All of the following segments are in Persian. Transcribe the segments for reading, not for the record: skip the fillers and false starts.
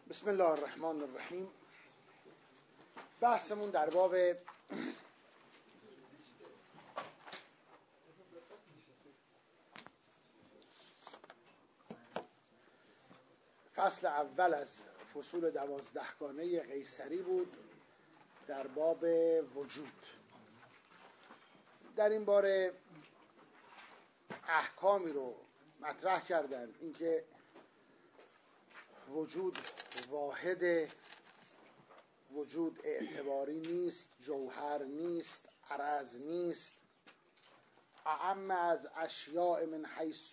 بسم الله الرحمن الرحیم. بحثمون در باب فصل اول از فصول 12گانه قیصری بود، در باب وجود. در این باره احکامی رو مطرح کردند، اینکه وجود واحد، وجود اعتباری نیست، جوهر نیست، عرض نیست، اعم از اشیاء من حیث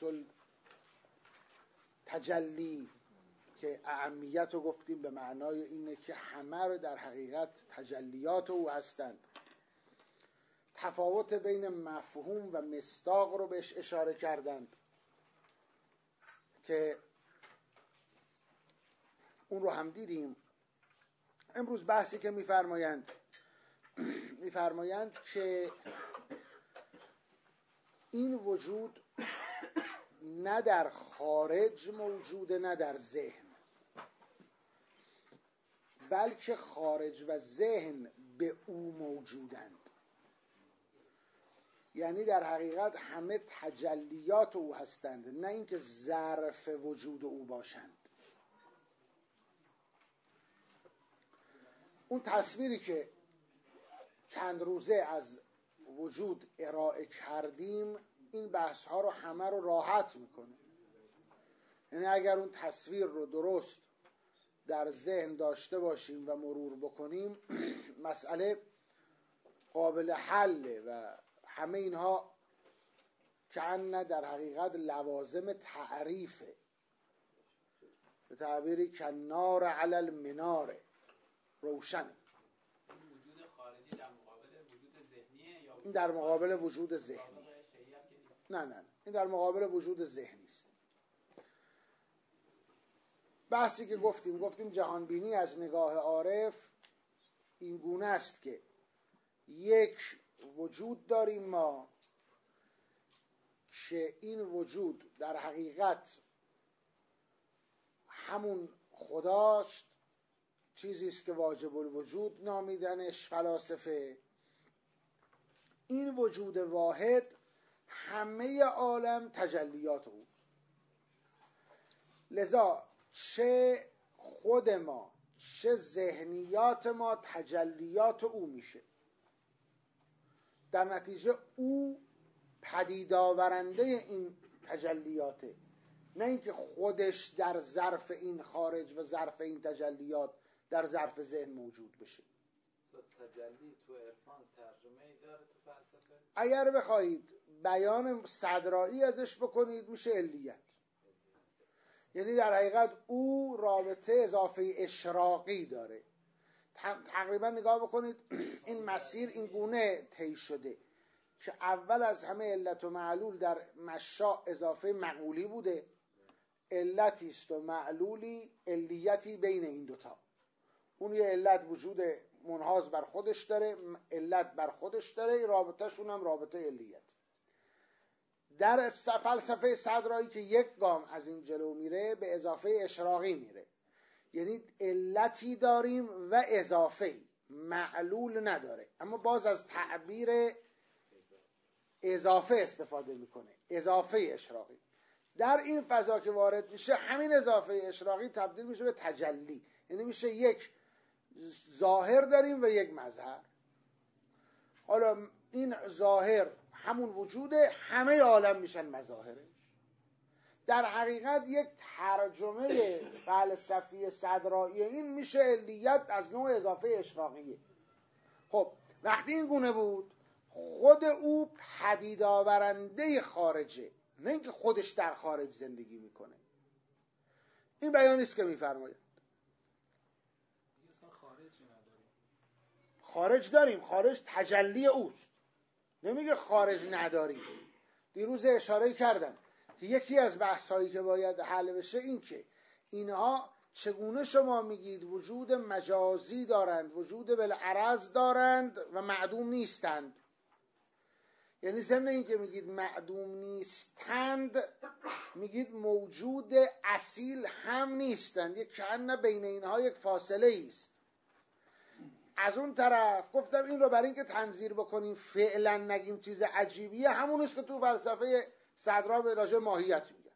تجلی، که اعمیت رو گفتیم به معنای اینه که همه رو در حقیقت تجلیات او هستند. تفاوت بین مفهوم و مصداق رو بهش اشاره کردند که اون رو هم دیدیم. امروز بحثی که میفرمایند که این وجود نه در خارج موجوده نه در ذهن، بلکه خارج و ذهن به او موجودند. یعنی در حقیقت همه تجلیات او هستند، نه اینکه ظرف وجود او باشند. اون تصویری که چند روزه از وجود ارائه کردیم این بحث ها رو همه رو راحت میکنه. یعنی اگر اون تصویر رو درست در ذهن داشته باشیم و مرور بکنیم مسئله قابل حله و همه اینها کأن در حقیقت لوازم تعریفه، به تعبیری کنار علی المناره، روشن. وجود خارجی در مقابل وجود ذهنیه یا این در مقابل وجود ذهنی؟ نه این در مقابل وجود ذهنی است. بحثی که گفتیم جهانبینی از نگاه عارف این گونه است که یک وجود داریم ما که این وجود در حقیقت همون خداست، چیزی است که واجب الوجود نامیدنش فلاسفه. این وجود واحد همه عالم تجلیات اوست، لذا چه خود ما چه ذهنیات ما تجلیات او میشه. در نتیجه او پدید آورنده این تجلیاته، نه اینکه خودش در ظرف این خارج و ظرف این تجلیات در ظرف ذهن موجود بشه. تجلی تو عرفان ترجمه‌ای داره تو فلسفه؟ اگر بخواهید بیان صدرایی ازش بکنید میشه علیت. یعنی در حقیقت او رابطه اضافه اشراقی داره. تقریبا نگاه بکنید این مسیر این گونه طی شده که اول از همه علت و معلول در مشاء اضافه معقولی بوده، علتی است و معلولی علیتی بین این دوتا. اون یه علت وجود منحاز بر خودش داره، علت بر خودش داره، رابطه‌شون هم رابطه علیت. در فلسفه صدرایی که یک گام از این جلو میره به اضافه اشراقی میره، یعنی علتی داریم و اضافه، معلول نداره، اما باز از تعبیر اضافه استفاده میکنه، اضافه اشراقی. در این فضا که وارد میشه همین اضافه اشراقی تبدیل میشه به تجلی، یعنی میشه یک ظاهر داریم و یک مظهر. حالا این ظاهر همون وجوده، همه عالم میشن مظاهرش. در حقیقت یک ترجمه فلسفی صدرایی این میشه علیت از نوع اضافه اشراقیه. خب وقتی این گونه بود خود او پدید آورنده خارجه، نه اینکه خودش در خارج زندگی میکنه. این بیانی است که میفرماید. خارج داریم، خارج تجلی اوست، نمیگه خارج نداریم. دیروز اشاره کردم که یکی از بحث‌هایی که باید حل بشه این که اینها چگونه شما میگید وجود مجازی دارند، وجود بالعرض دارند و معدوم نیستند. یعنی ضمن این که میگید معدوم نیستند، میگید موجود اصیل هم نیستند، یک کأن بین اینها یک فاصله است. از اون طرف گفتم این رو برای اینکه تنظیر بکنیم فعلا نگیم چیز عجیبیه، همون است که تو فلسفه صدرا به راجع ماهیت میگن.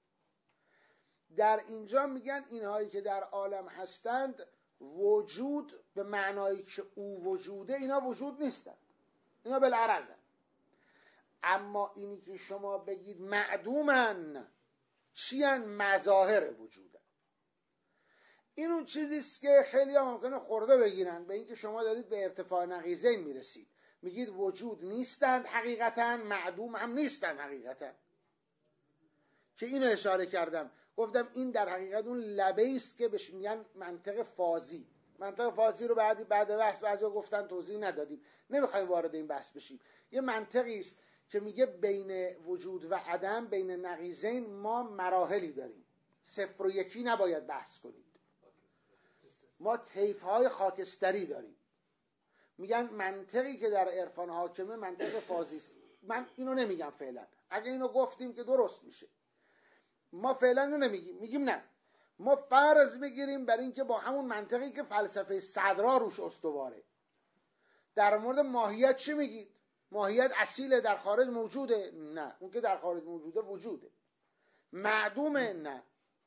در اینجا میگن اینهایی که در عالم هستند وجود به معنایی که او وجوده، اینا وجود نیستن، اینا بالعرضن. اما اینی که شما بگید معدومن، چیان؟ مظاهر وجودن. این اون چیزیست که خیلی ها ممکنه خورده بگیرن به اینکه شما دارید به ارتفاع نقیضین میرسید، میگید وجود نیستند حقیقتا، معدوم هم نیستند حقیقتا. که اینو اشاره کردم، گفتم این در حقیقت اون لبه است که بهش میگن منطق فازی. منطق فازی رو بعد بحث بعضیا گفتن توضیح ندادیم، نمیخوایم وارد این بحث بشیم. یه منطقی است که میگه بین وجود و عدم، بین نقیضین ما مراحلی داریم، صفر و یکی نباید بحث کنید. ما طیف‌های خاکستری داریم. میگن منطقی که در عرفان حاکمه منطق فازی است. من اینو نمیگم فعلا، اگه اینو گفتیم که درست میشه. ما فعلا اینو نمیگیم، میگیم نه، ما فرض میگیریم بر این که با همون منطقی که فلسفه صدرا روش استواره. در مورد ماهیت چی میگید؟ ماهیت اصیله، در خارج موجوده؟ نه. اون که در خارج موجوده وجوده. معدومه؟ نه.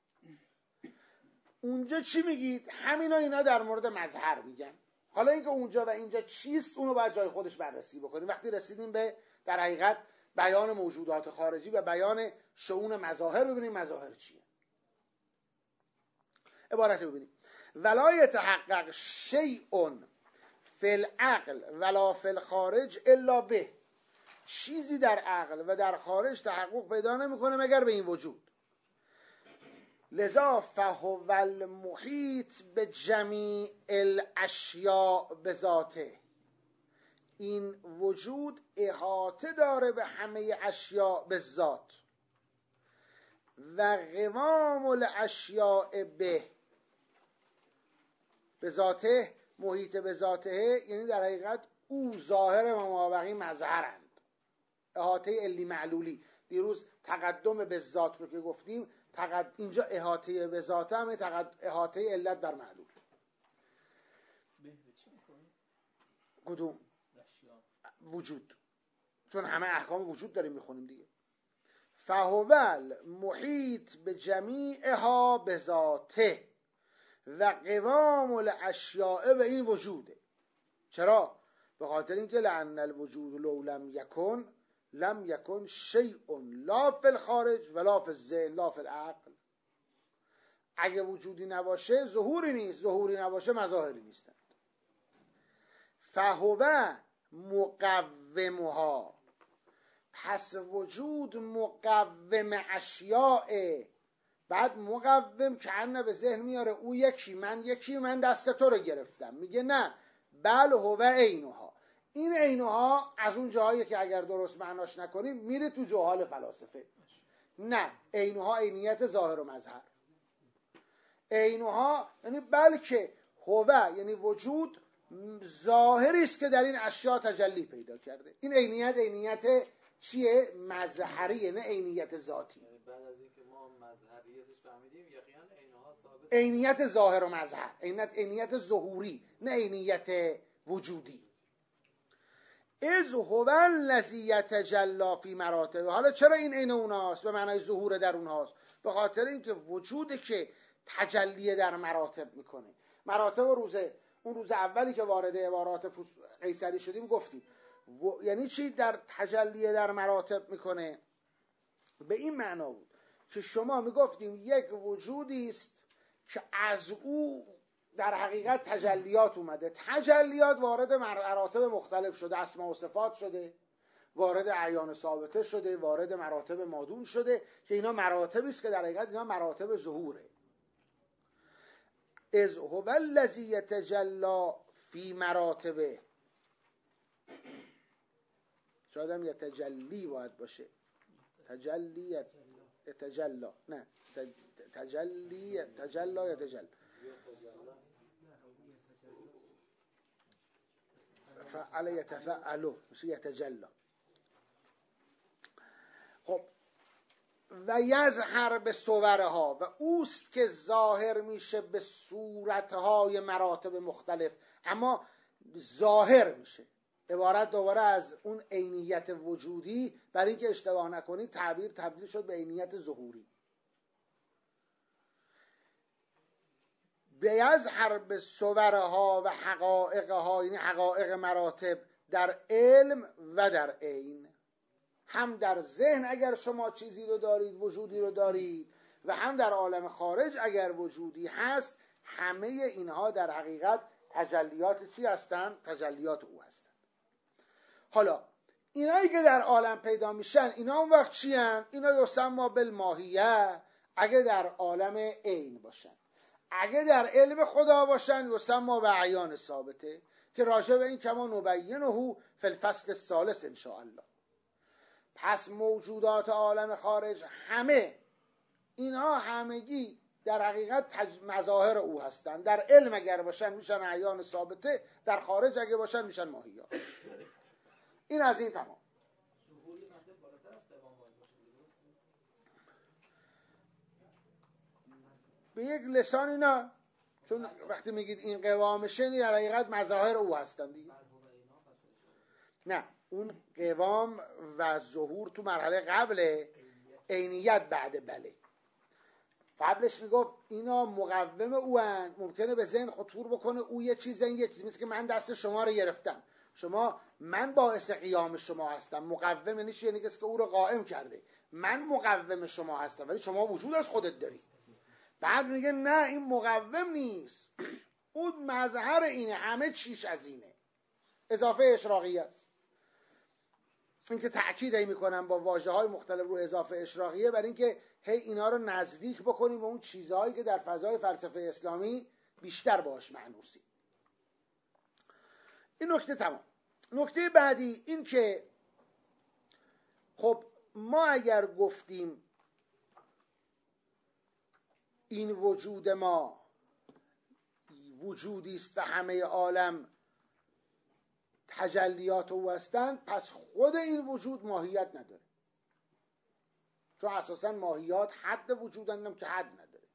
اونجا چی میگید؟ همینا اینا در مورد مظهر میگن. حالا اینکه اونجا و اینجا چیست اونو باید جای خودش بررسی بکنیم. وقتی رسیدیم به در حقیقت بیان موجودات خارجی و بیان شؤون مظاهر، ببینیم مظاهر چیه. عبارت ببینیم: ولا یتحقق شیء فی العقل ولا فی الخارج الا به. چیزی در عقل و در خارج تحقق پیدا نمیکنه مگر به این وجود. لذا فهو المحیط به جمیع الاشیاء بذاته. این وجود احاطه داره به همه اشیاء به ذات. و قوام الاشیاء به ذاته، محیط به ذاته، یعنی در حقیقت او ظاهر و مابقی مظهرند. احاطه علی معلولی. دیروز تقدم به ذات رو که گفتیم، اینجا احاطه به ذات هم احاطه علت بر معلول. کدوم؟ وجود. چون همه احکام وجود داریم میخونیم دیگه. فهول محیط به جمیعها به ذاته و قوام الاشیاء به این وجوده. چرا؟ به خاطر اینکه لأن الوجود لو لم یکن شیء لا فی الخارج ولا فی الذهن لا فی العقل. اگه وجودی نباشه ظهوری نیست، ظهوری نباشه مظاهری نیستند. فهو مقومها، پس وجود مقوم اشیاء. بعد مقوم که انه به ذهن میاره او یکی من دست تو رو گرفتم. میگه نه، بل هو عینها. این عینها از اون جاهایی که اگر درست معناش نکنیم میره تو جهال فلاسفه. نه، عینها عینیت ظاهر و مظهر. عینها یعنی بلکه هو، یعنی وجود ظاهری است که در این اشیاء تجلی پیدا کرده. این عینیت چیه؟ مظهریه، نه عینیت ذاتی. بعد از اینکه ما مظهریتش فهمیدیم، یقینا عینها ثابت. عینیت ظاهر و مظهر، عینیت ظهوری، نه عینیت وجودی. از هو الذی یتجلی فی مراتب. حالا چرا این عین اوناست؟ به معنای ظهور در اونهاست. به خاطر اینکه وجودی که تجلی در مراتب میکنه. مراتب اون روز اولی که وارد عبارات قیصری شدیم گفتیم یعنی چی در تجلی در مراتب میکنه. به این معنا بود که شما میگفتیم یک وجودی است که از او در حقیقت تجلیات اومده. تجلیات وارد مراتب مختلف شده، اسماء و صفات شده، وارد اعیان ثابته شده، وارد مراتب مادون شده، که اینا مراتبی است که در حقیقت اینا مراتب ظهوره. از هو الذی یتجلی فی مراتبه. شاید هم یتجلی باید باشه. تجلی یتجلی، نه تجلی یتجلی. فعل یتفعلو میشه یتجلی. خب و یظهر به صورها و اوست که ظاهر میشه به صورتهای مراتب مختلف، اما ظاهر میشه. عبارت دوباره از اون عینیت وجودی، برای اینکه اشتباه نکنید تعبیر تبدیل شد به عینیت ظهوری. بیظهر به صورها و حقایقها، یعنی حقایق مراتب در علم و در عین، هم در ذهن اگر شما چیزی رو دارید، وجودی رو دارید، و هم در عالم خارج اگر وجودی هست، همه اینها در حقیقت تجلیات چی هستند؟ تجلیات او هستند. حالا اینایی که در عالم پیدا میشن، اینا اون وقت چی هن؟ اینا یسمى بالماهیه اگه در عالم عین باشن. اگه در علم خدا باشن یسمى بعیان ثابته، که راجع به این کما نبینه فی الفصل الثالث ان شاء الله. پس موجودات عالم خارج همه اینها همگی در حقیقت مظاهر او هستند. در علم اگر باشن میشن اعیان ثابته، در خارج اگر باشن میشن ماهیات. این از این تمام. به یک لسان اینا، چون وقتی میگید این قوامشه در حقیقت مظاهر او هستن دیگه. نه، اون قوام و ظهور تو مرحله قبل، عینیت بعد بله. قبلش میگفت اینا مقوم او هن، ممکنه به ذهن خطور بکنه او یه چیز، این یه چیز، مثل که من دست شما رو گرفتم، من باعث قیام شما هستم. مقوم یعنی چی؟ یعنی کسی که او رو قائم کرده. من مقوم شما هستم ولی شما وجود از خودت داری. بعد میگه نه، این مقوم نیست، اون مظهر اینه، همه چیش از اینه. اضافه اشراقی است. این که تأکید میکنم با واژه‌های مختلف رو اضافه اشراقیه، برای اینکه هی اینا رو نزدیک بکنیم به اون چیزهایی که در فضای فلسفه اسلامی بیشتر باش معنوسی. این نکته تمام. نکته بعدی این که خب ما اگر گفتیم این وجود ما وجودی است و همه عالم تجلیات او هستند، پس خود این وجود ماهیت نداره، چون اساسا ماهیات حد وجودن که حد نداره.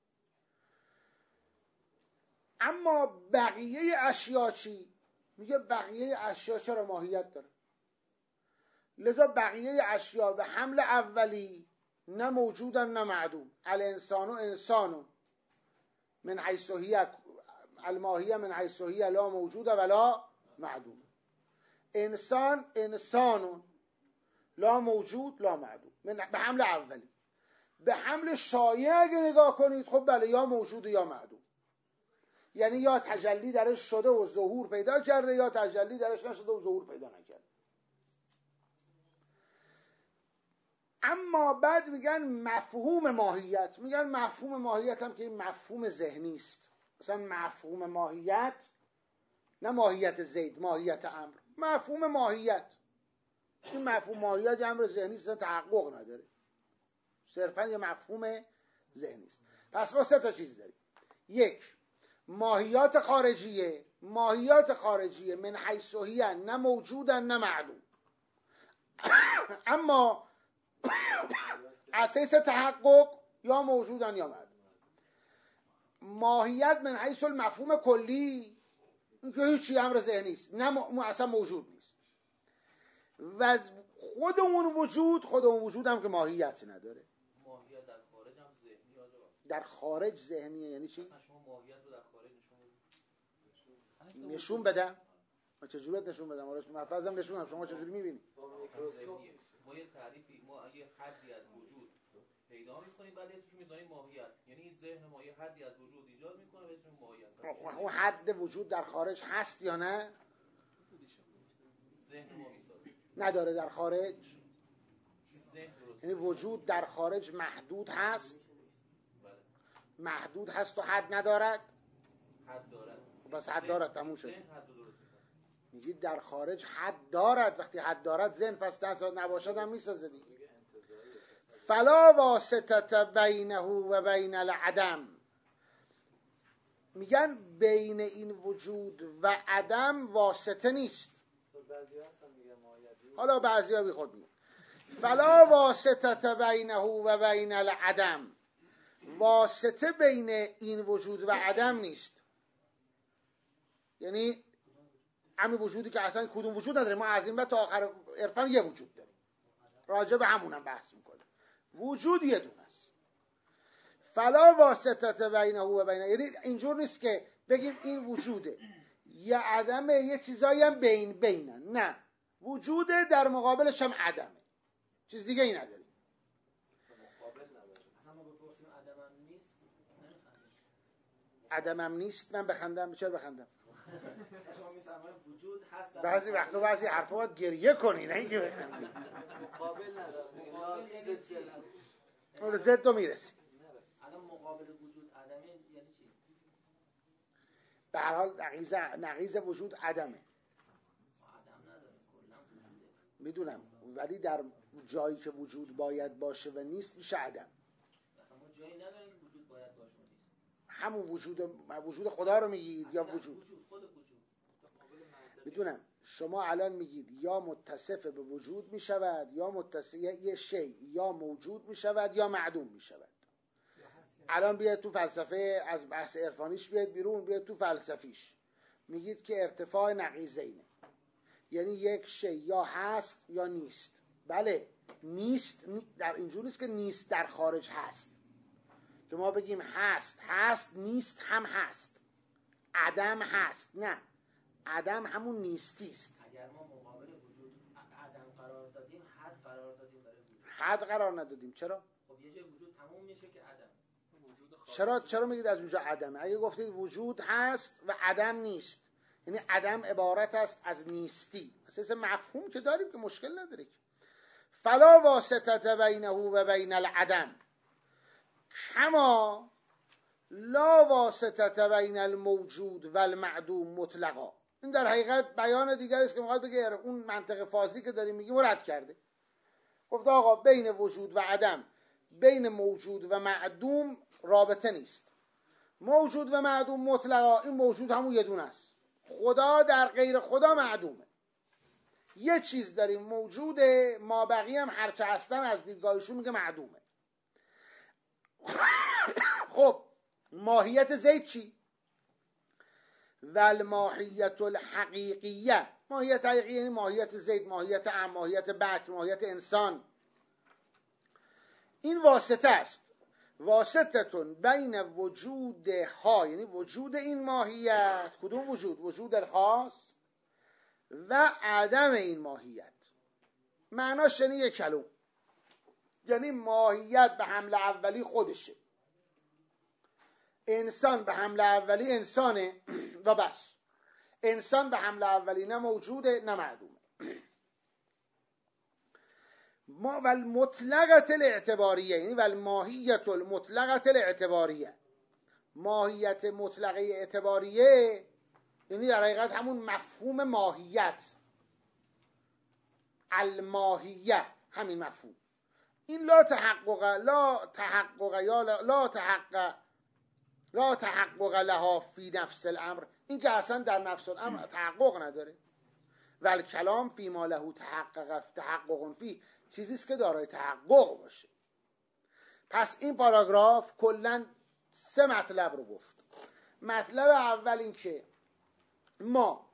اما بقیه اشیا چی؟ میگه بقیه اشیا چرا ماهیت داره؟ لذا بقیه اشیا به حمل اولی نه موجودن نه معدوم. الانسان انسان من حیث هی الماهیه من حیث هی لا موجود ولا معدوم. انسان انسان لا موجود لا معدوم به حمل اولی. به حمل شایع اگه نگاه کنید، خب بله، یا موجود یا معدوم، یعنی یا تجلی درش شده و ظهور پیدا کرده، یا تجلی درش نشده و ظهور پیدا نکرده. اما بعد میگن مفهوم ماهیت، میگن مفهوم ماهیت هم که این مفهوم ذهنی است. مثلا مفهوم ماهیت، نه ماهیت زید، ماهیت امر، مفهوم ماهیت، این مفهوم ماهیت یه امر ذهنی است، تحقق نداره، صرفا یه مفهوم ذهنی است. پس ما سه تا چیز داریم. یک، ماهیات خارجیه. ماهیات خارجیه من حیث هی نه موجودن نه معدوم، اما اساس تحقق یا موجودن یا معدوم. ماهیت من حیث المفهوم کلی، این که هیچی امر ذهنی است، نه اصلا موجود نیست. و خود اون وجود هم که ماهیت نداره. ماهیت در خارج هم ذهنی آجا. در خارج ذهنیه یعنی چی؟ مثلا شما ماهیت رو در خارج نشون بدم. ما چجوریت نشون بدم؟ آرش مفرزم نشونم، شما چجوری میبینی؟ ما یه تعریفی، ما یه حدی از وجود پیدا میکنیم، بعد اسمش میذاریم ماهیت. یعنی این ذهن ما یه حدی از وجود ایجاد میکنه و اسمش ماهیت. اون حد وجود در خارج هست یا نه؟ ذهن ما میسازه. نداره در خارج. ذهن درست. یعنی وجود در خارج محدود هست. بله. محدود هست و حد ندارد. حد دارد. بس حد دارد، تموم شد. ذهن حد درست میکنه. میگید در خارج حد دارد، وقتی حد دارد ذهن پس نباشد هم میسازه دیگه. فلا واسطه بینه و بین العدم. میگن بین این وجود و عدم واسطه نیست. بعضی هستن میگن ماهیت. حالا بعضی ها بی خود میگن فلا واسطه بینه و بین العدم، واسطه بین این وجود و عدم نیست. یعنی همین وجودی که اصلا کدوم وجود نداره، ما از این بعد تا آخر عرفان یه وجود داریم، راجع به همونم بحث میکنه، وجود یه دونه است. فلا واسطه بینه و بینه، یعنی اینجور نیست که بگیم این وجوده یه عدمه یه چیزایی هم بینن، نه، وجوده در مقابلش هم عدمه، چیز دیگه ای نداریم. عدمم نیست، من بخندم؟ چرا بخندم؟ بعضی وقتا بعضی حرفا باید گریه کنی، نه اینکه بخندی. مقابل نداره، ضد رو میرسی. الان مقابل وجود عدمه یعنی چی؟ به هر حال نقیض وجود عدمه. عدم نداره، کلا وجوده. میدونم، ولی در جایی که وجود باید باشه و نیست میشه عدم. مثلا ما جایی نداریم که وجود باید باشه و نیست. همون وجود خدا رو میگید یا وجود خود وجود. میدونم شما الان میگید یا متصف به وجود میشود یا متصف یه شی یا موجود میشود یا معدوم میشود. الان بیاید تو فلسفه، از بحث عرفانیش بیاید بیرون، بیاید تو فلسفیش، میگید که ارتفاع نقیضینه، یعنی یک شی یا هست یا نیست. بله، نیست در اینجور نیست که نیست در خارج هست، که ما بگیم هست نیست هم هست، عدم هست، نه، عدم همون نیستی است. اگر ما مقابل وجود عدم قرار دادیم، حد قرار دادیم برای وجود. حد قرار ندادیم. چرا؟ خب یه جای وجود تموم میشه که عدم. چرا میگید از اونجا عدمه؟ اگه گفتید وجود هست و عدم نیست، یعنی عدم عبارت است از نیستی، اساس مفهوم که داریم که مشکل نداره. فلا واسطه بینه و بین العدم کما لا واسطه بین الموجود و المعدوم مطلقا. این در حقیقت بیان دیگری است که میخواد بگه اون منطق فازی که داریم میگیم رد کرده. گفت آقا بین وجود و عدم، بین موجود و معدوم رابطه نیست. موجود و معدوم مطلقا، این موجود همون یه دونه است، خدا در غیر خدا معدومه. یه چیز داریم موجوده، ما بقیه هم هرچه هستن از دیدگاهشون میگه معدومه. خب ماهیت زید چی؟ والماهیت الحقیقیه، ماهیت حقیقی یعنی ماهیت زید، ماهیت ام، ماهیت بکر، ماهیت انسان. این واسطه است، واسطتون بین وجود ها، یعنی وجود این ماهیت. کدوم وجود؟ وجود الخاص و عدم این ماهیت. معناش یعنی یک کلمه، یعنی ماهیت به حمله اولی خودشه، انسان به حمله اولی انسانه و بس. انسان به حمله اولی نه موجوده نه معدومه. ما والمطلقه الاعتباریه، یعنی والماهیت المطلقه الاعتباریه، ماهیت مطلقه اعتباریه یعنی در حقیقت همون مفهوم ماهیت، الماهیه، همین مفهوم. این لا تحقق لها فی نفس الامر، این که اصلا در نفس الامر تحقق نداره. ول کلام فی ما له تحقق فی، چیزیست که دارای تحقق باشه. پس این پاراگراف کلا 3 مطلب رو گفت. مطلب اول این که ما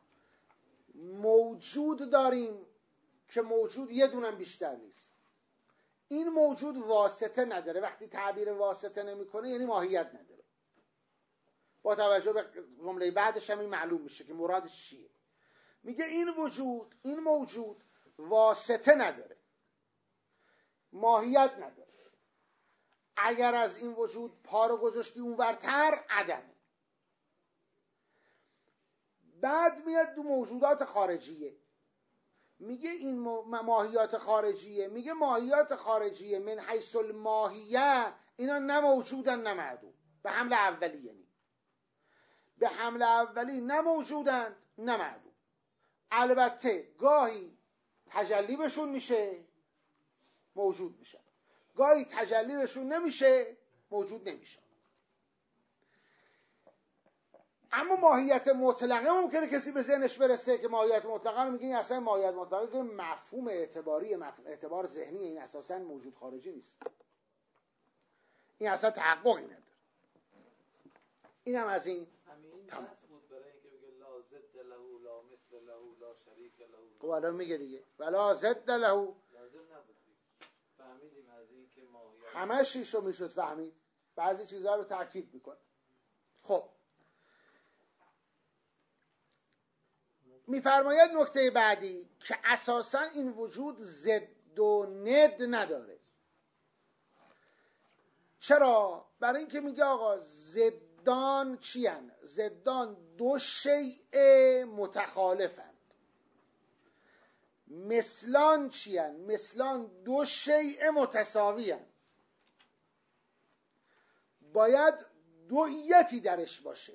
موجود داریم که موجود یه دونم بیشتر نیست. این موجود واسطه نداره. وقتی تعبیر واسطه نمیکنه یعنی ماهیت نداره. با توجه به جمله بعدش هم این معلوم میشه که مرادش چیه. میگه این موجود واسطه نداره، ماهیت نداره. اگر از این وجود پا رو گذاشتی اونورتر عدمه. بعد میاد دو موجودات خارجیه، میگه این ماهیات خارجیه، میگه ماهیات خارجیه من حیث الماهیه اینا نه موجودن نه معدوم. به حمله اولی، یعنی به حمله اولی نه موجودن نه معدوم. البته گاهی تجلی بهشون میشه موجود میشه، گاهی تجلی بهشون نمیشه موجود نمیشه. اما ماهیت مطلقه ممکنه کسی به ذهنش برسه که ماهیت مطلقه رو میگه این اصلا ماهیت مطلقه که مفهوم اعتباری، اعتبار ذهنی، این اساسا موجود خارجی نیست، این اصلا تحققی نداره. این هم از این تمام بود برای اینکه بگه لا ضد له لا مثل له لا شریک له. خب الان میگه دیگه ولا ضد له. لازم نبود فهمیدیم از این که ماهیت همه شیشو میشد فهمید، بعضی چیزها رو تاکید میکنه. خب میفرماید نکته بعدی که اساسا این وجود ضد و ند نداره. چرا؟ برای اینکه میگه آقا ضدان چی هن؟ ضدان دو شیء متخالفند. مثلان چی هن؟ مثلان دو شیء متساوی هن. باید دویتی درش باشه،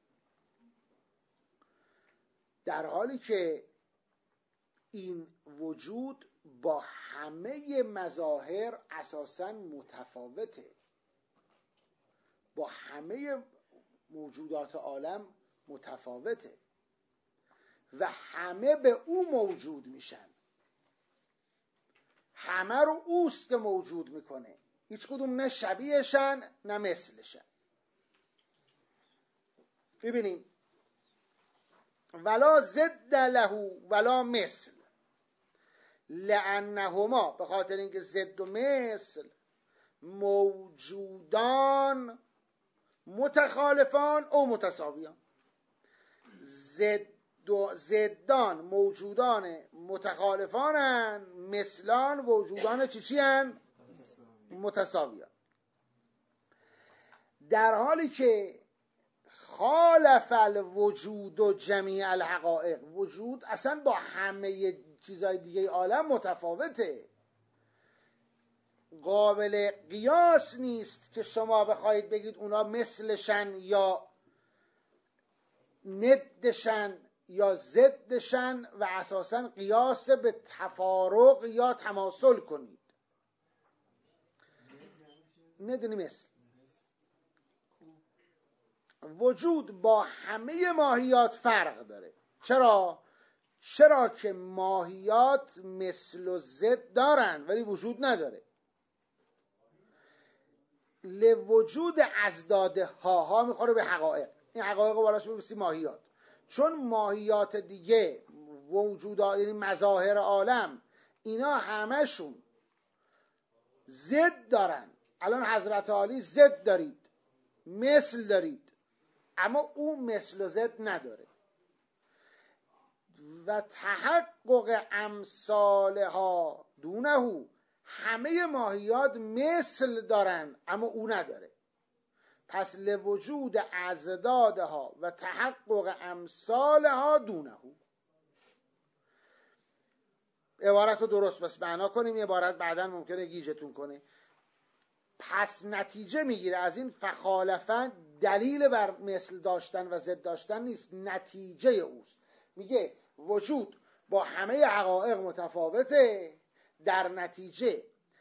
در حالی که این وجود با همه مظاهر اساساً متفاوته، با همه موجودات عالم متفاوته و همه به او موجود میشن، همه رو اوست که موجود میکنه، هیچ کدوم نه شبیهشن نه مثلشن. ببینیم ولا ضد له ولا مثل، لانهما، به خاطر اینکه ضد و مثل موجودان متخالفان او متساویان. ضدان موجودان متخالفانن، مثلان موجودان چی هن؟ متساویان. در حالی که خالف الوجود و جمیع الحقائق، وجود اصلا با همه چیزهای دیگه عالم متفاوته، قابل قیاس نیست که شما بخواید بگید اونا مثلشن یا ندشن یا ضدشن و اساسا قیاس به تفارق یا تماثل کنید. ندنی مثل وجود با همه ماهیات فرق داره. چرا؟ چرا که ماهیات مثل و ضد دارن ولی وجود نداره. لوجود ازداد ها میخوره به حقایق، این حقایق رو بالاش میبسی ماهیات، چون ماهیات دیگه وجودات یعنی مظاهر عالم اینا همشون ضد دارن. الان حضرت عالی ضد دارید، مثل دارید، اما او مثل و ضد نداره. و تحقق امثالها دونه، همه ماهیات مثل دارن اما او نداره. پس لوجود ازدادها و تحقق امثالها دونه. عبارت رو درست بس معنا کنیم، عبارت بعدا ممکنه گیجتون کنه. پس نتیجه میگیره از این فخالفن دلیل بر مثل داشتن و ضد داشتن نیست، نتیجه اوست. میگه وجود با همه حقایق متفاوته، در نتیجه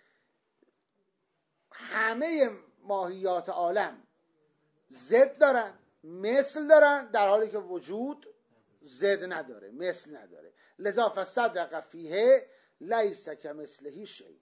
همه ماهیات عالم ضد دارن، مثل دارن، در حالی که وجود ضد نداره، مثل نداره. لذا فصدق فیه لیس کمثله شیء.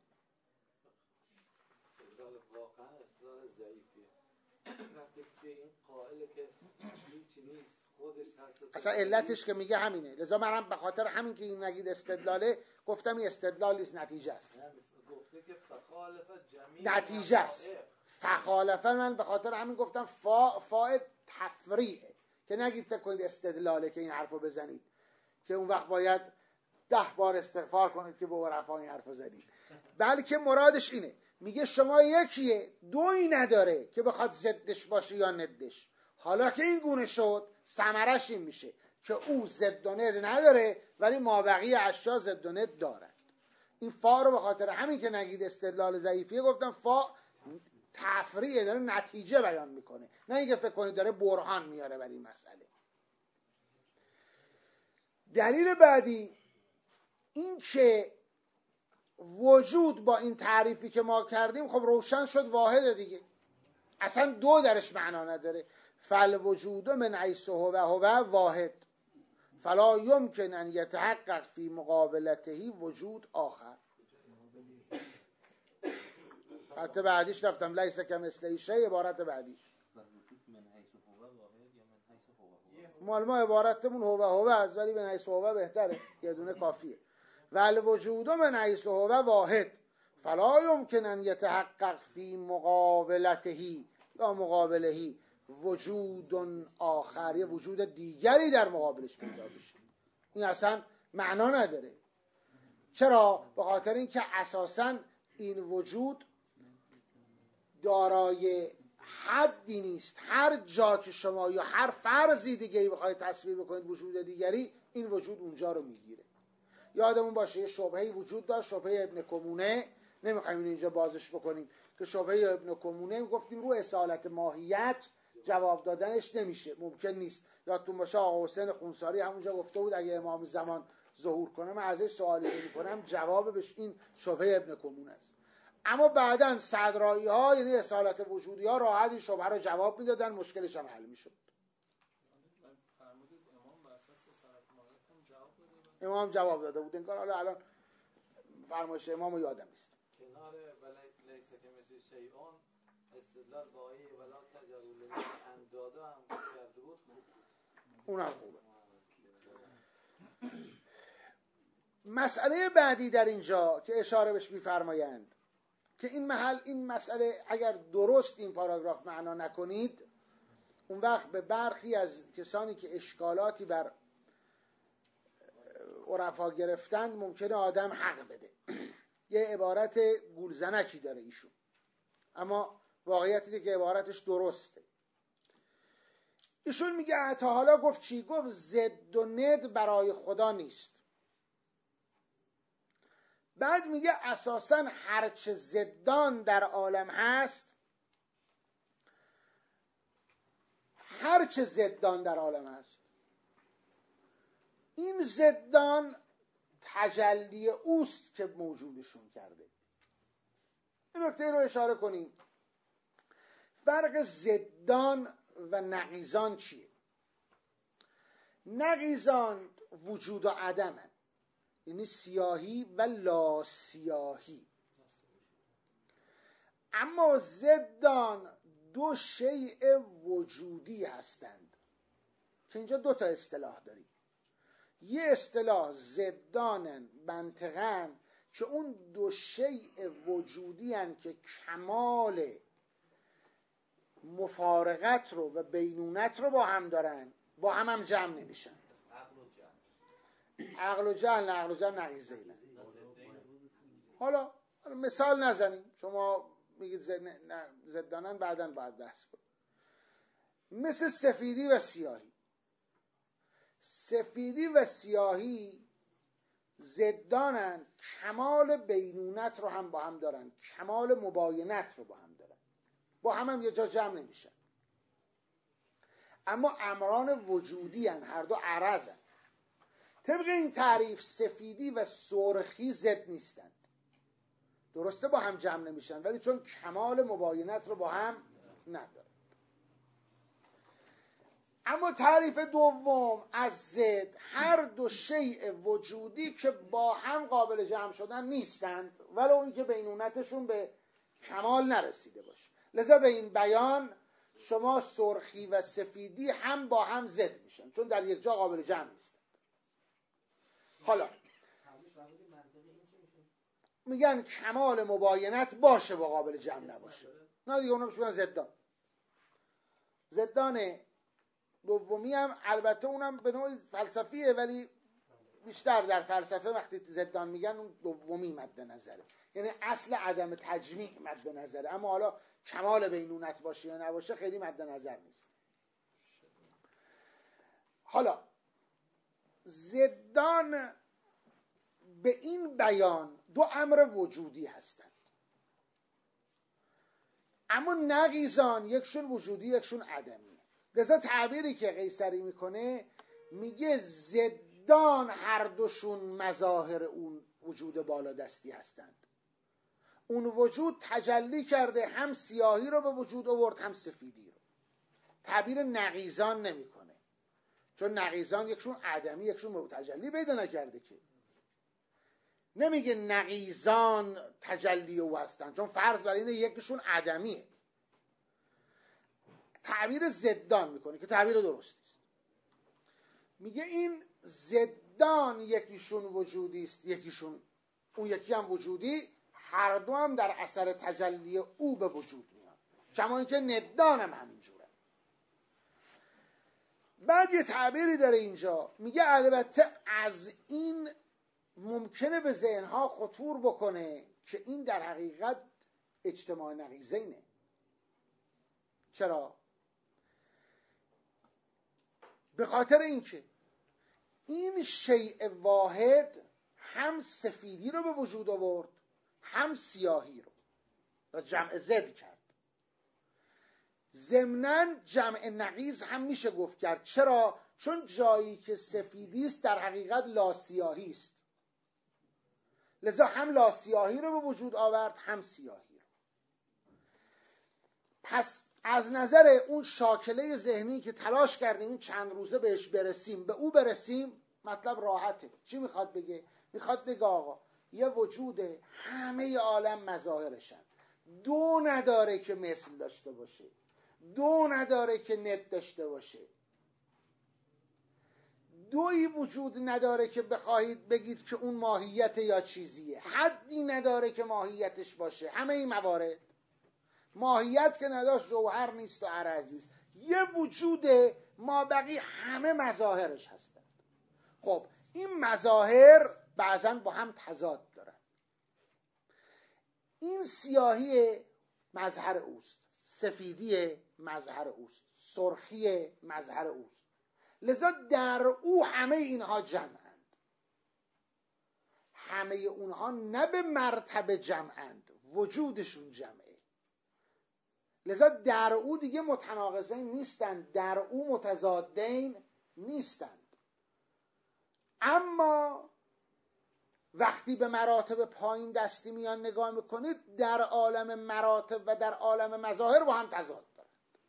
واقعا استدلال ضعیفیه. وقتی که این قائل که هیچ نیست خودش هست، اصلا علتش که میگه همینه. لذا منم به خاطر همین که این نگید استدلاله گفتم این استدلال نیست، نتیجه است. گفته که فخالفت جمیع نتیجه است. فخالفه من به خاطر همین گفتم فاء تفریعه، که نگید فکر کنید استدلاله که این حرفو بزنید، که اون وقت باید 10 بار استغفار کنید که به عرفا این حرفو زدید. بلکه مرادش اینه، میگه شما یکیه، دویی نداره که بخواد ضدش باشه یا ندش. حالا که این گونه شد، ثمرش این میشه که او ضد و ند نداره ولی مابقی اشیا ضد و ند دارند. این فا رو به خاطر همین که نگید استدلال ضعیفیه گفتم فا تفریعه، داره نتیجه بیان میکنه، نه اینکه فکر کنید داره برهان میاره بر این مسئله. دلیل بعدی این که وجود با این تعریفی که ما کردیم خب روشن شد واحده دیگه، اصلا دو درش معنا نداره. فالوجود من حیث هو واحد فلا یمکن ان یتحقق فی مقابلته وجود آخر. حتی بعدیش رفتم لیس کمثله شیء، عبارت بعدیش مال ما عبارتمون هو است، ولی من حیث هو بهتره، یه دونه کافیه. والوجود من حیث هو واحد فلا یمکن ان یتحقق فی مقابلته یا مقابله وجود آخر، یه وجود دیگری در مقابلش پیدا بشه. این اصلا معنا نداره. چرا؟ به خاطر اینکه اساساً این وجود دارای حدی نیست. هر جا که شما یا هر فرضی دیگه بخواید تصویر بکنید وجود دیگری، این وجود اونجا رو میگیره. یادمون باشه یه شبهه‌ای وجود داشت، شبهه ابن کمونه، نمیخوایم اینجا بازش بکنیم، که شبهه ابن کمونه گفتیم رو اصالت ماهیت جواب دادنش نمیشه، ممکن نیست. یادتون باشه آقا حسین خونساری همونجا گفته بود اگه امام زمان ظهور کنه من ازش سوالی نمی‌کنم، جواب بهش این شبهه ابن کمونه است. اما بعداً صدرایی ها یعنی اصالت وجودی ها راحت این شبهه رو جواب میدادن، مشکلش هم حل میشد. امام جواب داده بود انگار. حالا الان فرمایش امامو یادم نیست. کنار لیس کمثله شیء استدلال با آیه ولا تجعلوا لله اندادا هم کرده بود، اونم خوبه. مسئله بعدی در اینجا که اشاره بهش می‌فرمایند که این مسئله اگر درست این پاراگراف معنا نکنید، اون وقت به برخی از کسانی که اشکالاتی بر عرفا گرفتن ممکنه آدم حق بده. یه عبارت گولزنکی داره ایشون، اما واقعیت اینه که عبارتش درسته. ایشون میگه تا حالا گفت چی؟ گفت ضد و ند برای خدا نیست. بعد میگه اساساً هرچه ضدان در عالم هست، هرچه ضدان در عالم هست، این ضدان تجلی اوست که موجودشون کرده. این نکته رو اشاره کنیم. فرق ضدان و نقیضان چیه؟ نقیضان وجود و عدمن، یعنی سیاهی و لا سیاهی. اما ضدان دو شیء وجودی هستند که اینجا دو تا اصطلاح داریم. یه اصطلاح ضدانن منطقاً که اون دو شیء وجودی هن که کمال مفارقت رو و بینونت رو با هم دارن، با هم جمع نمیشن. عقل و جهل، عقل و جهل نقیضه. حالا مثال نزنیم، شما میگید ضدانن، بعداً باید بحث کنیم. مثل سفیدی و سیاهی. سفیدی و سیاهی ضدانن، کمال بینونت رو هم با هم دارن، کمال مباینت رو با هم دارن، با هم یه جا جمع نمیشن. اما امران وجودی هن، هر دو عرض هن. طبق این تعریف سفیدی و سرخی ضد نیستند. درسته با هم جمع نمیشن، ولی چون کمال مباینت رو با هم ندارن. اما تعریف دوم از ضد، هر دو شیء وجودی که با هم قابل جمع شدن نیستند، ولو اینکه بینونتشون به کمال نرسیده باشه. لذا به این بیان شما سرخی و سفیدی هم با هم ضد میشن، چون در یک جا قابل جمع نیستند. حالا میگن کمال مباینت باشه با قابل جمع نباشه، نه دیگه اونا بشون ضدان. ضدان دومی هم البته اونم به نوع فلسفیه، ولی بیشتر در فلسفه وقتی ضدان میگن اون دومی مد نظره، یعنی اصل عدم تجمیع مد نظره، اما حالا کمال بینونت باشه یا نباشه خیلی مد نظر نیست. حالا ضدان به این بیان دو امر وجودی هستند، اما نقیضان یکشون وجودی یکشون عدمی. لذا تعبیری که قیصری میکنه میگه ضدان هر دوشون مظاهر اون وجود بالادستی هستند. اون وجود تجلی کرده، هم سیاهی رو به وجود آورد هم سفیدی رو. تعبیر نقیضان نمیکنه، چون نقیضان یکشون عدمی یکشون تجلی پیدا نکرده که. نمیگه نقیضان تجلی او هستن، چون فرض بر اینه یکیشون عدمیه. تعبیر ضدان میکنه که تعبیر درستی است. میگه این ضدان یکیشون وجودی است، یکیشون اون یکی هم وجودی، هر دو هم در اثر تجلی او به وجود میان، کما اینکه ندان هم همینجوره. بعد یه تعبیری داره اینجا، میگه البته از این ممکنه به ذهنها خطور بکنه که این در حقیقت اجتماع نقیضینه. چرا؟ به خاطر اینکه این شیء واحد هم سفیدی رو به وجود آورد هم سیاهی رو و جمع ضد کرد. ضمناً جمع نقیض هم میشه گفت کرد. چرا؟ چون جایی که سفیدی است در حقیقت لاسیاهی است، لذا هم لاسیاهی رو به وجود آورد هم سیاهی رو. پس از نظر اون شاکله ذهنی که تلاش کردیم این چند روزه بهش برسیم، به او برسیم، مطلب راحته. چی میخواد بگه؟ میخواد بگه آقا یه وجود همه عالم مظاهرشن، دو نداره که مثل داشته باشه، دو نداره که ند داشته باشه، دوی وجود نداره که بخواهید بگید که اون ماهیت یا چیزیه، حدی نداره که ماهیتش باشه. همه این موارد ماهیت که نداشت جوهر نیست و عرض نیست، یه وجود ما بقی همه مظاهرش هستند. خب این مظاهر بعضا با هم تضاد دارن. این سیاهی مظهر اوست، سفیدی مظهر اوست، سرخی مظهر اوست، لذا در او همه اینها جمعند. همه اونها نه به مرتبه جمعند، وجودشون جمعه، لذا در او دیگه متناقضین نیستند، در او متضادین نیستند. اما وقتی به مراتب پایین دستی میان نگاه میکنید، در عالم مراتب و در عالم مظاهر با هم تضاد دارند.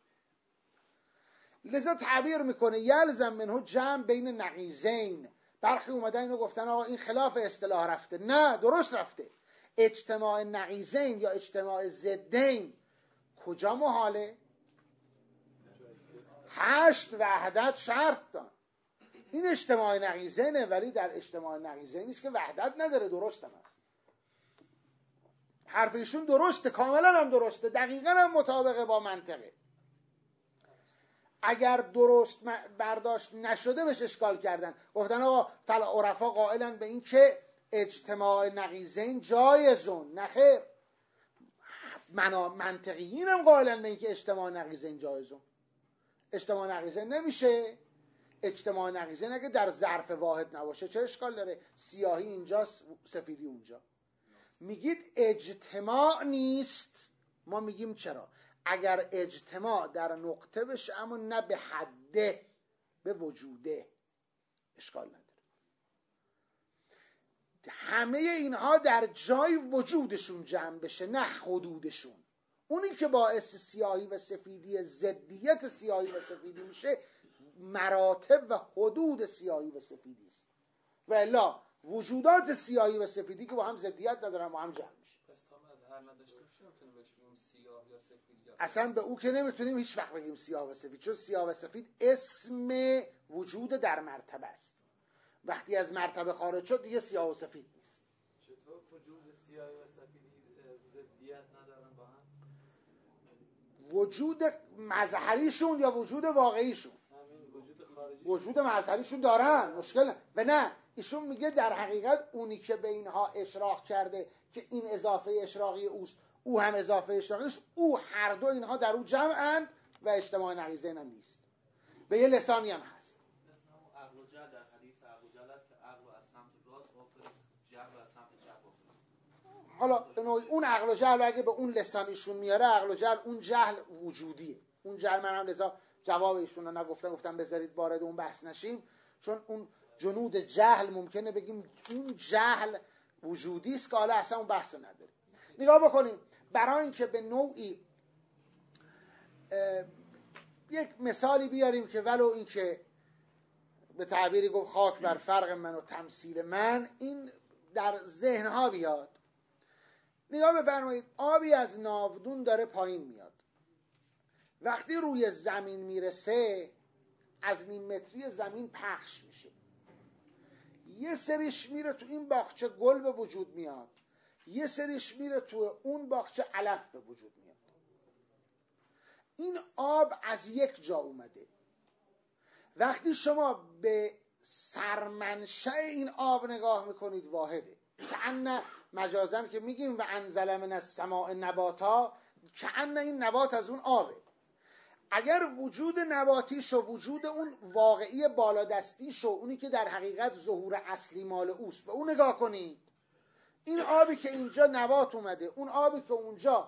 لذا تعبیر میکنه یلزم منه جمع بین نقیضین. برخی اومدن اینو گفتن آقا این خلاف اصطلاح رفته. نه، درست رفته. اجتماع نقیضین یا اجتماع ضدین کجا محاله؟ 8 وحدت شرط دان. این اجتماع نقیضینه، ولی در اجتماع نقیضین نیست که وحدت نداره. درسته، من حرف ایشون درسته، کاملا هم درسته، دقیقا هم مطابقه با منطقه. اگر درست برداشت نشده بهش اشکال کردن، گفتن آقا عرفا قائلن به این که اجتماع نقیضین جایزون. نخیر، منطقیین هم قائلن به این که اجتماع نقیضین جایزون. اجتماع نقیضین نمیشه. اجتماع نقیضین اگه در ظرف واحد نباشه چه اشکال داره؟ سیاهی اینجاست، سفیدی اونجا. میگید اجتماع نیست، ما میگیم چرا؟ اگر اجتماع در نقطه بشه اما نه به حده، به وجوده، اشکال نداره. همه اینها در جای وجودشون جمع بشه، نه حدودشون. اونی که باعث سیاهی و سفیدی، ضدیت سیاهی و سفیدی میشه، مراتب و حدود سیاهی و سفیدی است. و الا وجودات سیاهی و سفیدی که با هم ضدیت ندارن با هم جمع میشه. اصلا به او که نمیتونیم هیچ وقت بگیم سیاه و سفید، چون سیاه و سفید اسم وجود در مرتبه است. وقتی از مرتبه خارج شد دیگه سیاه و سفید نیست. چطور وجود سیاه و سفیدی ضدیت ندارن با هم؟ وجود مظهریشون یا وجود واقعیشون؟ وجود مظهریشون دارن، مشکل نه. و نه، ایشون میگه در حقیقت اونی که به اینها اشراق کرده که این اضافه اشراقی اوست، او هم اضافه اشراقی است، او هر دو اینها در او جمعند و اجتماع نقیضین هم نیست. به یه لسانی هم هست. عقل و جهل در حدیث عقل و جهل است که عقل از سمت راست غافل، جهل از سمت چپ غافل. حالا اون عقل و جهل اگه به اون لسانیشون میاره، عقل و جهل اون جهل وجودیه. اون جهل من هم لذا جواب ایشون رو نگفتم، گفتم بذارید وارد اون بحث نشیم، چون اون جنود جهل ممکنه بگیم اون جهل وجودی است که حالا اصلا اون بحث رو نداریم. نگاه بکنیم، برای اینکه به نوعی یک مثالی بیاریم که ولو این که به تعبیری گفت خاک بر فرق من و تمثیل من، این در ذهنها بیاد. نگاه بفرمایید، آبی از ناودون داره پایین میاد، وقتی روی زمین میرسه از نیم متری زمین پخش میشه، یه سریش میره تو این باغچه گل به وجود میاد، یه سریش میره تو اون باغچه علف به وجود میاد. این آب از یک جا اومده. وقتی شما به سرمنشأ این آب نگاه میکنید واحده، کأن مجازن که میگیم و انزل من السماء نباتا، کأن این نبات از اون آبه. اگر وجود نباتیش و وجود اون واقعی بالادستیش و اونی که در حقیقت ظهور اصلی مال اوست به اون نگاه کنید، این آبی که اینجا نبات اومده، اون آبی که اونجا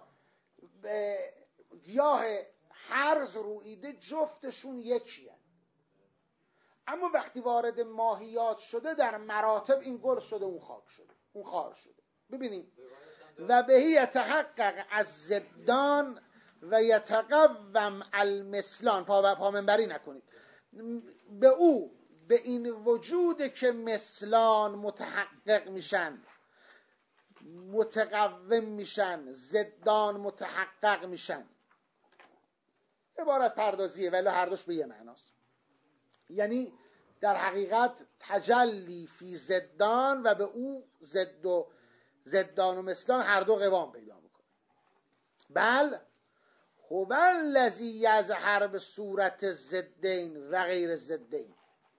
گیاه هرز رویده، جفتشون یکیه. اما وقتی وارد ماهیات شده در مراتب این گل شده، اون خاک شده، اون خار شده. ببینیم و بهی یتحقق از زدان و یتقوم المثلان. پامنبری نکنید. به او، به این وجود که مثلان متحقق میشن، متقوم میشن، زدان متحقق میشن. عبارت پردازیه ولی هر دوش به یه معناست. یعنی در حقیقت تجلی فی زدان و به او زدان و مثلان هر دو قوام پیدا میکنه. بل هو الذی یظهر به صورت زدین و غیر زدین.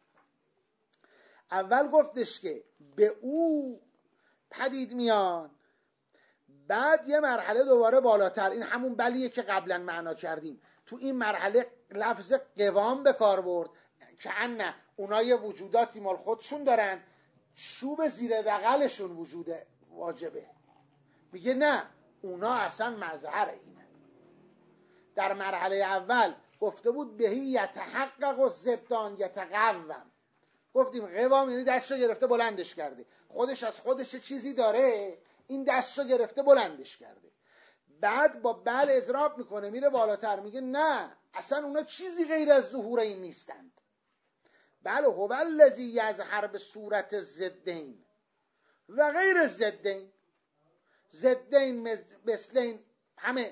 اول گفتش که به او پدید میان، بعد یه مرحله دوباره بالاتر، این همون بلیه که قبلا معنا کردیم. تو این مرحله لفظ قوام به کار برد که نه اونا یه وجوداتی مال خودشون دارن، چوب زیر بغلشون وجود واجبه. میگه نه، اونا اصلا مظهر اینه. در مرحله اول گفته بود بهی یتحقق و زدان یتقوم. گفتیم قوام یعنی دستشو گرفته بلندش کرده، خودش از خودش چیزی داره، این دستشو گرفته بلندش کرده. بعد با بل اضراب میکنه، میره بالاتر، میگه نه اصلا اونا چیزی غیر از ظهور این نیستند. بله هو الذی یظهر به صورت زدین و غیر زدین. زدین مثلین همه.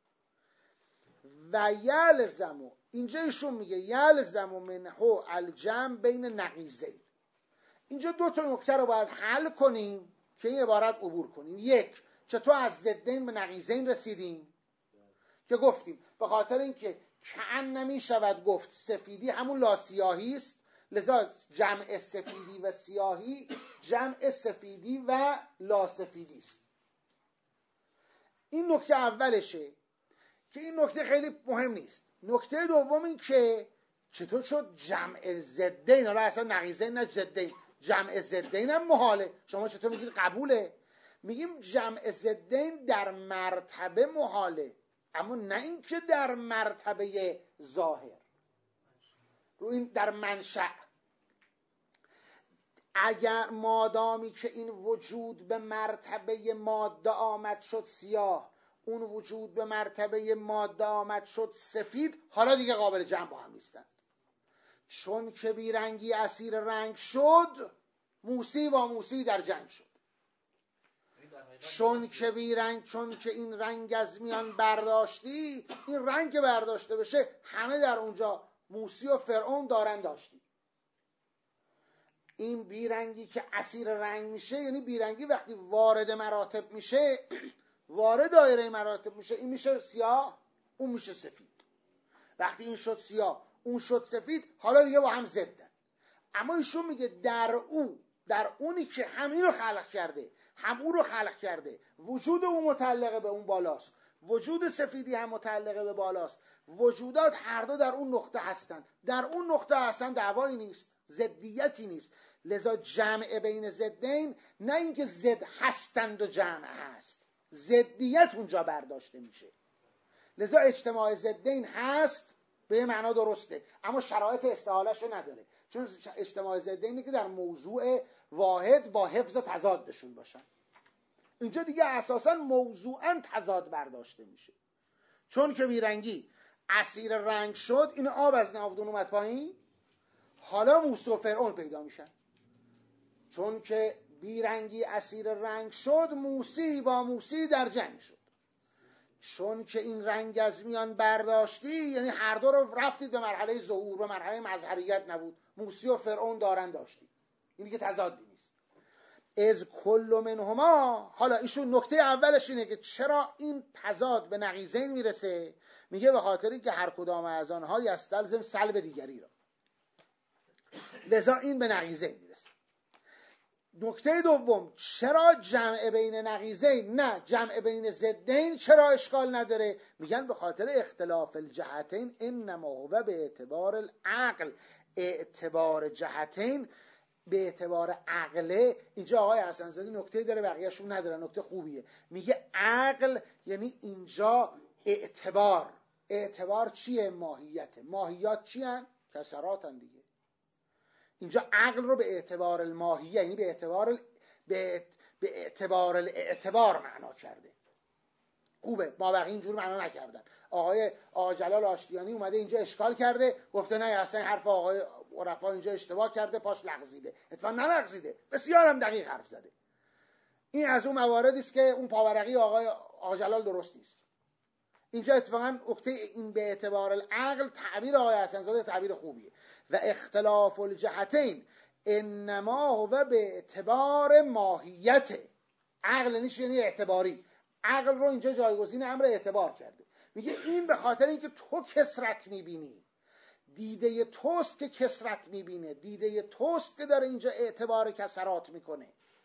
و یلزمو، اینجا ایشون میگه یلزمو منحو الجمع بین نقیضین. اینجا دو تا نکته رو باید حل کنیم که این عبارت عبور کنیم. یک، چطور از زدین به نقیضین رسیدیم که گفتیم به خاطر اینکه کأن نمیشود گفت سفیدی همون لاسیاهی است، لذا جمع سفیدی و سیاهی جمع سفیدی و لاسفیدی است. این نکته اولشه که این نکته خیلی مهم نیست. نکته دوم این که چطور شد جمع زدین، حالا اصلا نقیضین نه زدین، جمع زدین هم محاله. شما چطور میگید قبوله؟ میگیم جمع زدین در مرتبه محاله، اما نه اینکه در مرتبه ظاهر، رو این در منشأ. اگر مادامی که این وجود به مرتبه ماده آمد شد سیاه، اون وجود به مرتبه ماده آمد شد سفید، حالا دیگه قابل جمع با هم نیستن. چون که بیرنگی اسیر رنگ شد، موسی با موسی در جنگ شد. چون که بیرنگ، چون که این رنگ از میان برداشتی، این رنگ که برداشته بشه همه در اونجا موسی و فرعون دارن داشتی. این بیرنگی که اسیر رنگ میشه، یعنی بیرنگی وقتی وارد مراتب میشه، وارد دایره مراتب میشه، این میشه سیاه، اون میشه سفید. وقتی این شد سیاه، اون شد سفید، حالا دیگه با هم ضدن. اما ایشون میگه در اونی که همین رو خلق کرده، هم اون رو خلق کرده، وجود اون متعلقه به اون بالاست، وجود سفیدی هم متعلقه به بالاست، وجودات هر دو در اون نقطه هستند. در اون نقطه اصلا دعوایی نیست، ضدیتی نیست. لذا جمع بین ضدین، نه اینکه ضد هستند و جمع هست، ضدیت اونجا برداشته میشه. لذا اجتماع ضدین هست به یه معنا درسته، اما شرایط استحاله‌شو نداره، چون اجتماع ضدینی که در موضوع واحد با حفظ تضادشون باشن. اینجا دیگه اساساً موضوعاً تضاد برداشته میشه. چون که بیرنگی اسیر رنگ شد، این آب از ناودون اومد پایین، حالا موسی و فرعون پیدا میشن. چون که بیرنگی اسیر رنگ شد، موسی با موسی در جنگ شد. چون که این رنگ از میان برداشتی، یعنی هر دو رو رفتید به مرحله ظهور، به مرحله مظهریت نبود. موسی و فرعون داشتی، اینی که تضادی نیست. از کل منهما، حالا ایشون نکته اولش اینه که چرا این تضاد به نقیضین میرسه، میگه به خاطری که هر کدام از آنها یستلزم سلب دیگری را، لذا این به نقیضین میرسه. نکته دوم، چرا جمع بین نقیضین نه جمع بین ضدین چرا اشکال نداره؟ میگن به خاطر اختلاف الجهتین انما هو به اعتبار العقل. اعتبار جهتین به اعتبار عقله. اینجا آقای حسن‌زاده نکته داره بقیه‌شون نداره، نکته خوبیه. میگه عقل یعنی اینجا اعتبار. اعتبار چیه؟ ماهیته. ماهیات چی هن؟ کسراتن دیگه. اینجا عقل رو به اعتبار الماهیه، یعنی به اعتبار الاعتبار معنا کرده. خوبه، ما بقیه اینجور معنا نکردن. آقا جلال آشتیانی اومده اینجا اشکال کرده، گفته نه اصلا حرف آقای عرفا اینجا اشتباه کرده، پاش لغزیده. اتفاقا نلغزیده، بسیار هم دقیق حرف زده. این از اون مواردی است که اون پاورقی آقا جلال درست نیست. اینجا اتفاقا نکته این به اعتبار العقل، تعبیر آقای حسن‌زاده تعبیر خوبیه. و اختلاف الجهتین انما هو به اعتبار ماهیت. عقل یعنی اعتباری. عقل رو اینجا جایگزین امر اعتبار کرده. میگه این به خاطر اینکه تو کثرت میبینی، دیده توست که کثرت میبینه، دیده توست که داره اینجا اعتبار کسرات میکنه.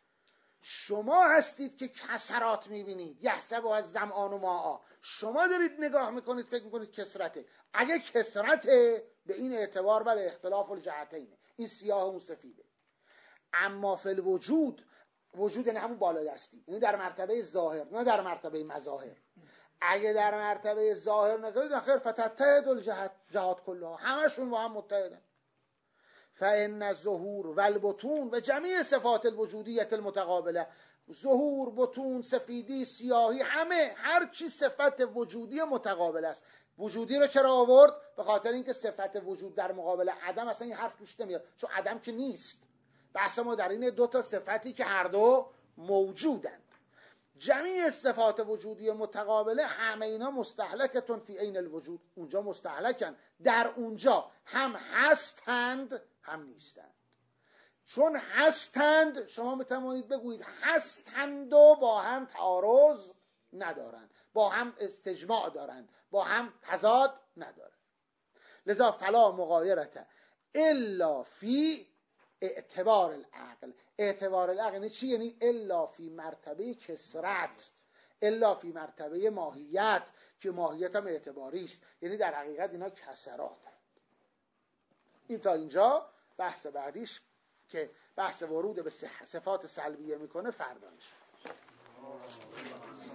شما هستید که کسرات میبینید، یحسب از ظمآن و ماء. شما دارید نگاه میکنید فکر میکنید کثرته. اگه کثرته به این اعتبار بله اختلاف الجهتینه، این سیاه و اون سفیده. اما فی الوجود، وجود یعنی همون بالادستی، یعنی در مرتبه ظاهر نه در مرتبه مظاهر. اگه در مرتبه ظاهر نگاهید آخر فتتحد الجهات کلها، همشون با هم متحدن. فان الظهور والبطون و جمیع صفات الوجودیت المتقابله، ظهور، بطون، سفیدی، سیاهی، همه هر چی صفت وجودی متقابل است. وجودی رو چرا آورد؟ به خاطر اینکه صفت وجود در مقابل عدم اصلا این حرف توش نمیاد، چون عدم که نیست. بحث ما در این دو تا صفتی که هر دو موجودند. جمیع صفات وجودی متقابله همه اینا مستهلکتون فی عین الوجود، اونجا مستهلکن، در اونجا هم هستند هم نیستند. چون هستند شما میتوانید بگویید هستند و با هم تعارض ندارند، با هم استجماع دارند، با هم تضاد ندارند. لذا فلا مغایرت الا فی اعتبار العقل. اعتبار العقل یعنی چی؟ یعنی الا فی مرتبه کثرت، الا فی مرتبه ماهیت، که ماهیت هم اعتباری است، یعنی در حقیقت اینا کسرات. این تا اینجا. بحث بعدیش که بحث ورود به صفات سلبیه میکنه فردا میشه.